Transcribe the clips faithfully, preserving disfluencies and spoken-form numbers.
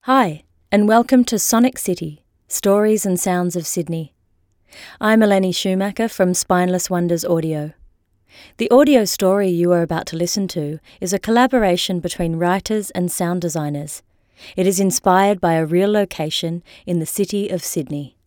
Hi, and welcome to Sonic City, Stories and Sounds of Sydney. I'm Eleni Schumacher from Spineless Wonders Audio. The audio story you are about to listen to is a collaboration between writers and sound designers. It is inspired by a real location in the city of Sydney.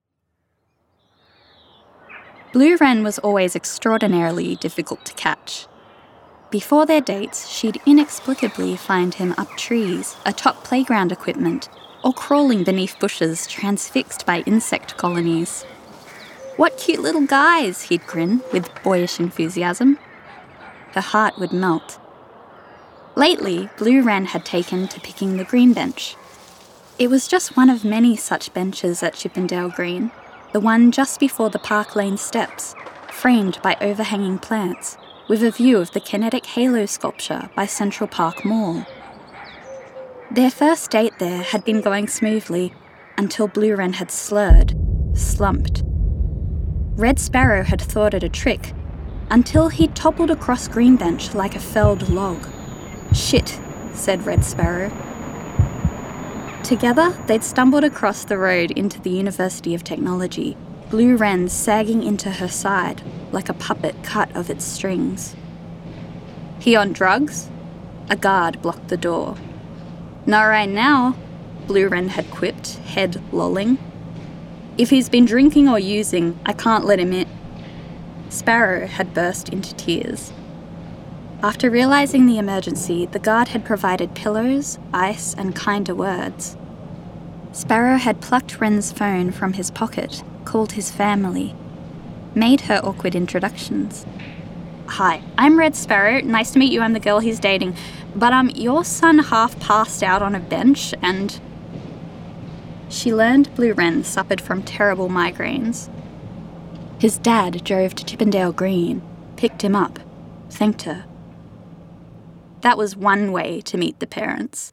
Blue Wren was always extraordinarily difficult to catch. Before their dates, she'd inexplicably find him up trees, atop playground equipment, or crawling beneath bushes transfixed by insect colonies. "What cute little guys," he'd grin with boyish enthusiasm. Her heart would melt. Lately, Blue Wren had taken to picking the green bench. It was just one of many such benches at Chippendale Green, the one just before the Park Lane steps, framed by overhanging plants, with a view of the kinetic halo sculpture by Central Park Mall. Their first date there had been going smoothly until Blue Wren had slurred, slumped. Red Sparrow had thought it a trick until he'd toppled across Greenbench like a felled log. "Shit," said Red Sparrow. Together, they'd stumbled across the road into the University of Technology, Blue Wren sagging into her side like a puppet cut of its strings. "He on drugs?" A guard blocked the door. "Not right now," Blue Wren had quipped, head lolling. "If he's been drinking or using, I can't let him in." Sparrow had burst into tears. After realising the emergency, the guard had provided pillows, ice, and kinder words. Sparrow had plucked Wren's phone from his pocket, called his family, made her awkward introductions. "Hi, I'm Red Sparrow. Nice to meet you. I'm the girl he's dating. But um, your son half passed out on a bench and..." She learned Blue Wren suffered from terrible migraines. His dad drove to Chippendale Green, picked him up, thanked her. That was one way to meet the parents.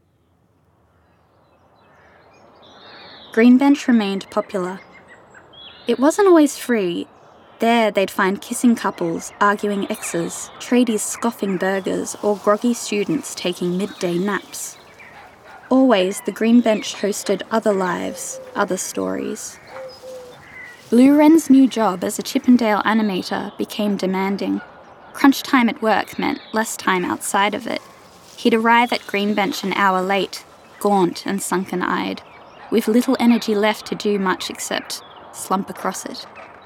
Greenbench remained popular. It wasn't always free. There they'd find kissing couples, arguing exes, tradies scoffing burgers, or groggy students taking midday naps. Always the Greenbench hosted other lives, other stories. Blue Wren's new job as a Chippendale animator became demanding. Crunch time at work meant less time outside of it. He'd arrive at Greenbench an hour late, gaunt and sunken-eyed, with little energy left to do much except slump across it.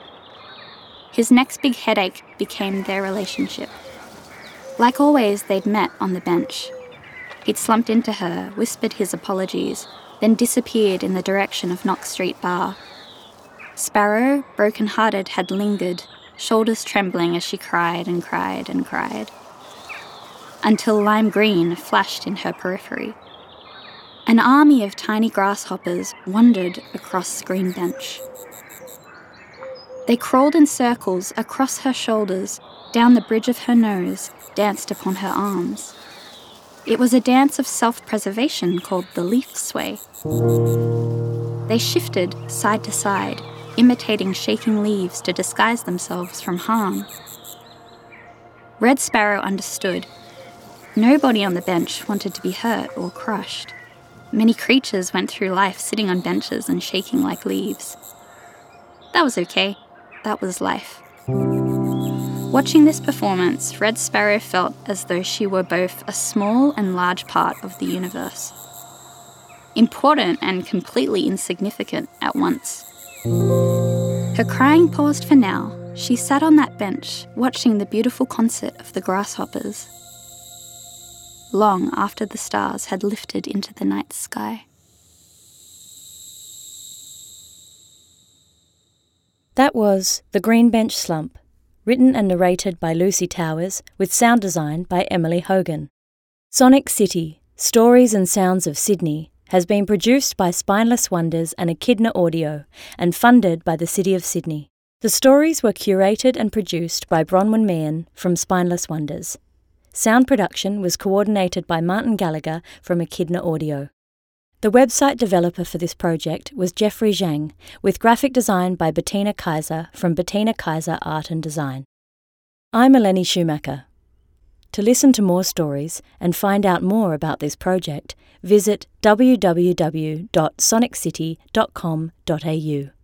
His next big headache became their relationship. Like always, they'd met on the bench. He'd slumped into her, whispered his apologies, then disappeared in the direction of Knox Street Bar. Sparrow, broken-hearted, had lingered, shoulders trembling as she cried and cried and cried, until lime green flashed in her periphery. An army of tiny grasshoppers wandered across Greenbench. They crawled in circles across her shoulders, down the bridge of her nose, danced upon her arms. It was a dance of self-preservation called the leaf sway. They shifted side to side, imitating shaking leaves to disguise themselves from harm. Red Sparrow understood. Nobody on the bench wanted to be hurt or crushed. Many creatures went through life sitting on benches and shaking like leaves. That was okay. That was life. Watching this performance, Red Sparrow felt as though she were both a small and large part of the universe. Important and completely insignificant at once. Her crying paused for now. She sat on that bench, watching the beautiful concert of the grasshoppers, long after the stars had lifted into the night sky. That was The Greenbench Slump, written and narrated by Lucy Towers, with sound design by Emily Hogan. Sonic City, Stories and Sounds of Sydney, has been produced by Spineless Wonders and Echidna Audio, and funded by the City of Sydney. The stories were curated and produced by Bronwyn Meehan from Spineless Wonders. Sound production was coordinated by Martin Gallagher from Echidna Audio. The website developer for this project was Jeffrey Zhang, with graphic design by Bettina Kaiser from Bettina Kaiser Art and Design. I'm Eleni Schumacher. To listen to more stories and find out more about this project, visit w w w dot sonic city dot com dot a u.